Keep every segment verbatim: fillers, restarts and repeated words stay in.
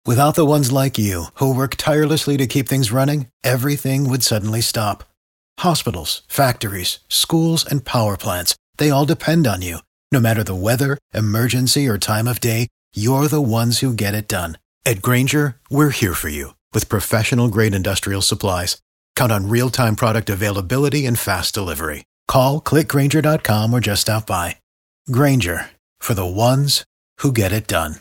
Without the ones like you, who work tirelessly to keep things running, everything would suddenly stop. Hospitals, factories, schools, and power plants, they all depend on you. No matter the weather, emergency, or time of day, you're the ones who get it done. At Grainger, we're here for you with professional-grade industrial supplies. Count on real-time product availability and fast delivery. Call, click Grainger dot com, or just stop by. Grainger, for the ones who get it done.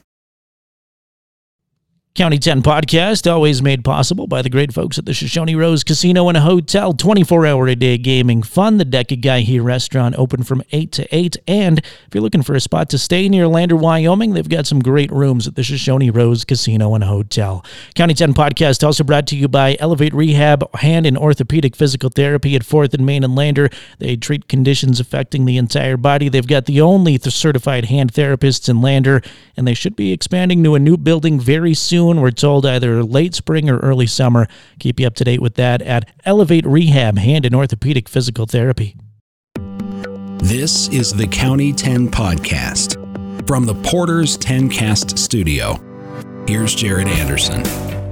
County ten podcast, always made possible by the great folks at the Shoshone Rose Casino and Hotel. twenty-four hour a day gaming fun. The Deca Guy here restaurant open from eight to eight. And if you're looking for a spot to stay near Lander, Wyoming, they've got some great rooms at the Shoshone Rose Casino and Hotel. County ten podcast also brought to you by Elevate Rehab, hand and orthopedic physical therapy at fourth and Main and Lander. They treat conditions affecting the entire body. They've got the only certified hand therapists in Lander, and they should be expanding to a new building very soon. We're told either late spring or early summer. Keep you up to date with that at Elevate Rehab, hand and orthopedic physical therapy. This is the County ten podcast from the Porter's ten Cast studio. Here's Jared Anderson.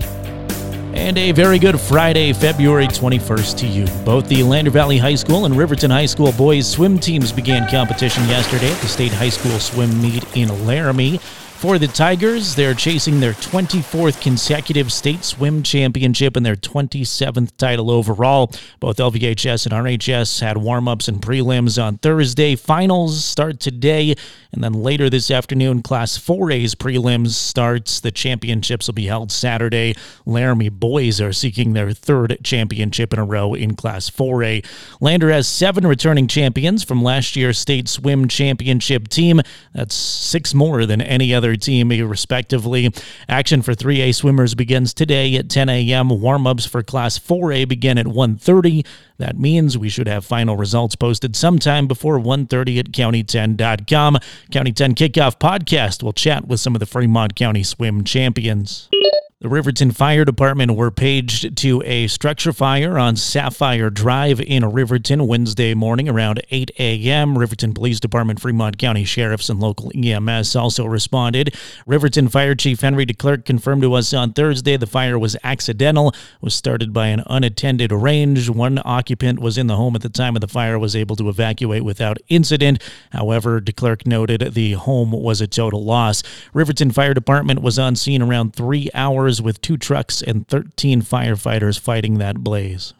And a very good Friday, February twenty-first to you. Both the Lander Valley High School and Riverton High School boys swim teams began competition yesterday at the State High School swim meet in Laramie. For the Tigers, they're chasing their twenty-fourth consecutive state swim championship and their twenty-seventh title overall. Both L V H S and R H S had warm-ups and prelims on Thursday. Finals start today, and then later this afternoon, Class four A's prelims starts. The championships will be held Saturday. Laramie boys are seeking their third championship in a row in Class four A. Lander has seven returning champions from last year's state swim championship team. That's six more than any other team, respectively. Action for three A swimmers begins today at ten a.m. Warm-ups for Class four A begin at one thirty. That means we should have final results posted sometime before one thirty at county ten dot com. County ten Kickoff Podcast will chat with some of the Fremont County swim champions. The Riverton Fire Department were paged to a structure fire on Sapphire Drive in Riverton Wednesday morning around eight a.m. Riverton Police Department, Fremont County Sheriffs, and local E M S also responded. Riverton Fire Chief Henry DeClerc confirmed to us on Thursday the fire was accidental. It was started by an unattended range. One occupant was in the home at the time of the fire, was able to evacuate without incident. However, DeClerc noted the home was a total loss. Riverton Fire Department was on scene around three hours with two trucks and thirteen firefighters fighting that blaze.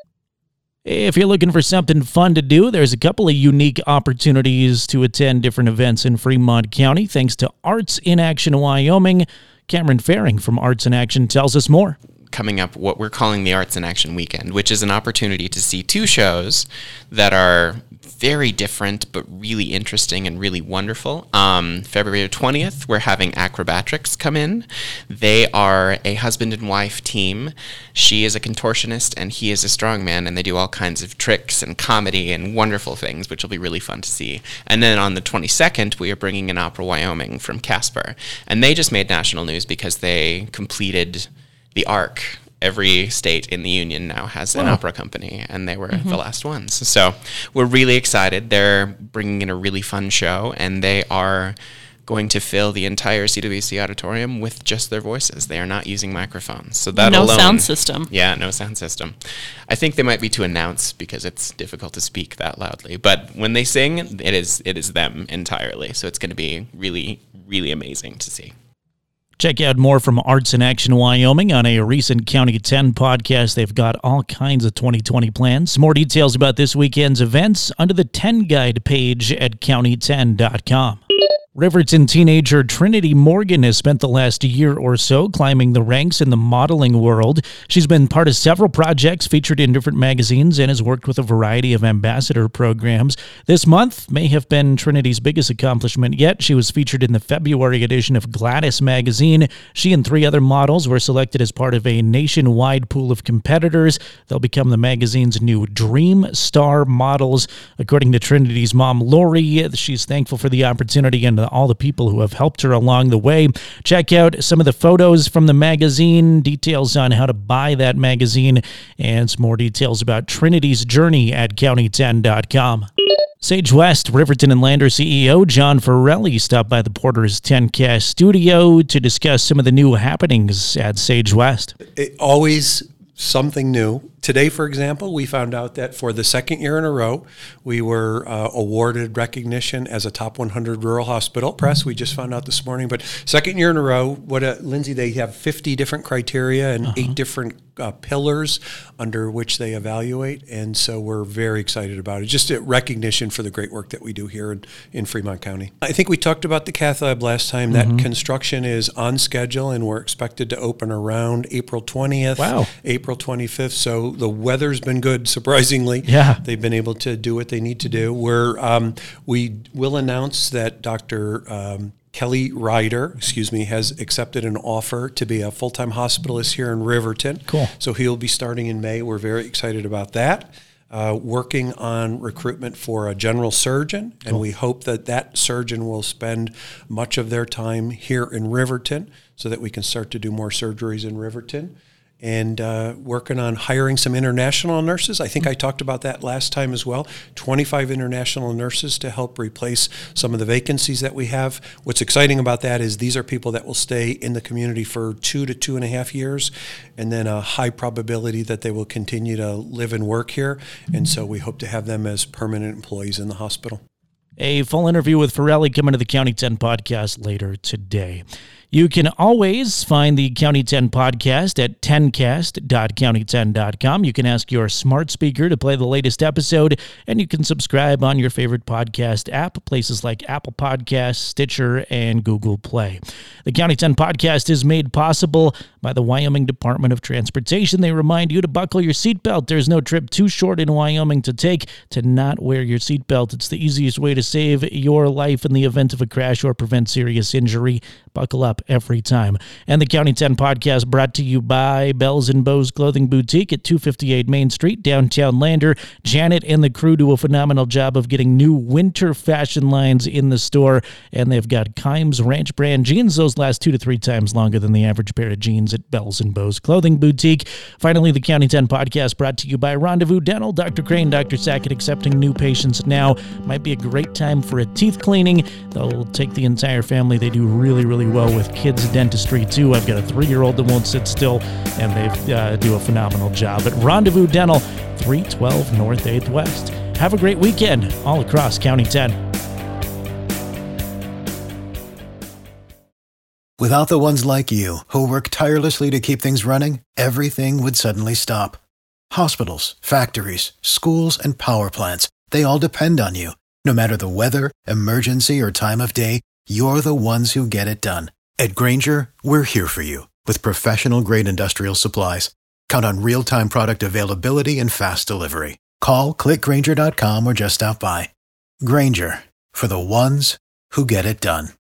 If you're looking for something fun to do, there's a couple of unique opportunities to attend different events in Fremont County thanks to Arts in Action Wyoming. Cameron Faring from Arts in Action tells us more. Coming up what we're calling the Arts in Action Weekend, which is an opportunity to see two shows that are very different but really interesting and really wonderful. Um, February twentieth, we're having Acrobatrix come in. They are a husband and wife team. She is a contortionist and he is a strongman, and they do all kinds of tricks and comedy and wonderful things, which will be really fun to see. And then on the twenty-second, we are bringing in Opera Wyoming from Casper, and they just made national news because they completed the Arc. Every state in the union now has an wow. opera company, and they were mm-hmm. the last ones. So we're really excited. They're bringing in a really fun show, and they are going to fill the entire C W C auditorium with just their voices. They are not using microphones. So that no alone, sound system. Yeah, no sound system. I think they might be to announce because it's difficult to speak that loudly. But when they sing, it is it is them entirely. So it's going to be really, really amazing to see. Check out more from Arts in Action Wyoming on a recent County ten podcast. They've got all kinds of twenty twenty plans. More details about this weekend's events under the ten Guide page at county ten dot com. Riverton teenager Trinity Morgan has spent the last year or so climbing the ranks in the modeling world. She's been part of several projects featured in different magazines and has worked with a variety of ambassador programs. This month may have been Trinity's biggest accomplishment yet. She was featured in the February edition of Gladys magazine. She and three other models were selected as part of a nationwide pool of competitors. They'll become the magazine's new Dream Star models. According to Trinity's mom, Lori, she's thankful for the opportunity and the all the people who have helped her along the way. Check out some of the photos from the magazine, details on how to buy that magazine, and some more details about Trinity's journey at county ten dot com. Sage West, Riverton and Lander C E O John Forelli stopped by the Porter's ten Cast studio to discuss some of the new happenings at Sage West. It, always something new. Today, for example, we found out that for the second year in a row, we were uh, awarded recognition as a top one hundred rural hospital. Press, we just found out this morning, but second year in a row. What, uh, Lindsay? They have fifty different criteria and uh-huh. eight different uh, pillars under which they evaluate, and so we're very excited about it. Just a recognition for the great work that we do here in, in Fremont County. I think we talked about the cath lab last time. Mm-hmm. That construction is on schedule, and we're expected to open around April twentieth, wow. April twenty-fifth. So the weather's been good, surprisingly. Yeah. They've been able to do what they need to do. We're, um, we will announce that Doctor Um, Kelly Ryder, excuse me, has accepted an offer to be a full-time hospitalist here in Riverton. Cool. So he'll be starting in May. We're very excited about that. Uh, working on recruitment for a general surgeon, and cool. we hope that that surgeon will spend much of their time here in Riverton so that we can start to do more surgeries in Riverton. And uh, working on hiring some international nurses. I think I talked about that last time as well. twenty-five international nurses to help replace some of the vacancies that we have. What's exciting about that is these are people that will stay in the community for two to two and a half years, and then a high probability that they will continue to live and work here. And so we hope to have them as permanent employees in the hospital. A full interview with Forelli coming to the County ten podcast later today. You can always find the County ten podcast at ten cast dot county ten dot com. You can ask your smart speaker to play the latest episode, and you can subscribe on your favorite podcast app, places like Apple Podcasts, Stitcher, and Google Play. The County ten podcast is made possible by the Wyoming Department of Transportation. They remind you to buckle your seatbelt. There's no trip too short in Wyoming to take to not wear your seatbelt. It's the easiest way to save your life in the event of a crash or prevent serious injury. Buckle up every time. And the County ten podcast brought to you by Bells and Bows Clothing Boutique at two fifty-eight Main Street, downtown Lander. Janet and the crew do a phenomenal job of getting new winter fashion lines in the store, and they've got Kimes Ranch brand jeans. Those last two to three times longer than the average pair of jeans at Bells and Bows Clothing Boutique. Finally, the County ten podcast brought to you by Rendezvous Dental. Doctor Crane, Doctor Sackett accepting new patients now. Might be a great time for a teeth cleaning. They'll take the entire family. They do really, really well with kids dentistry too. I've got a three-year-old that won't sit still, and they uh, do a phenomenal job at Rendezvous Dental, three twelve North eighth West. Have a great weekend all across County ten. Without the ones like you, who work tirelessly to keep things running, everything would suddenly stop. Hospitals, factories, schools, and power plants, they all depend on you. No matter the weather, emergency, or time of day, you're the ones who get it done. At Grainger, we're here for you with professional-grade industrial supplies. Count on real-time product availability and fast delivery. Call, click Grainger dot com, or just stop by. Grainger, for the ones who get it done.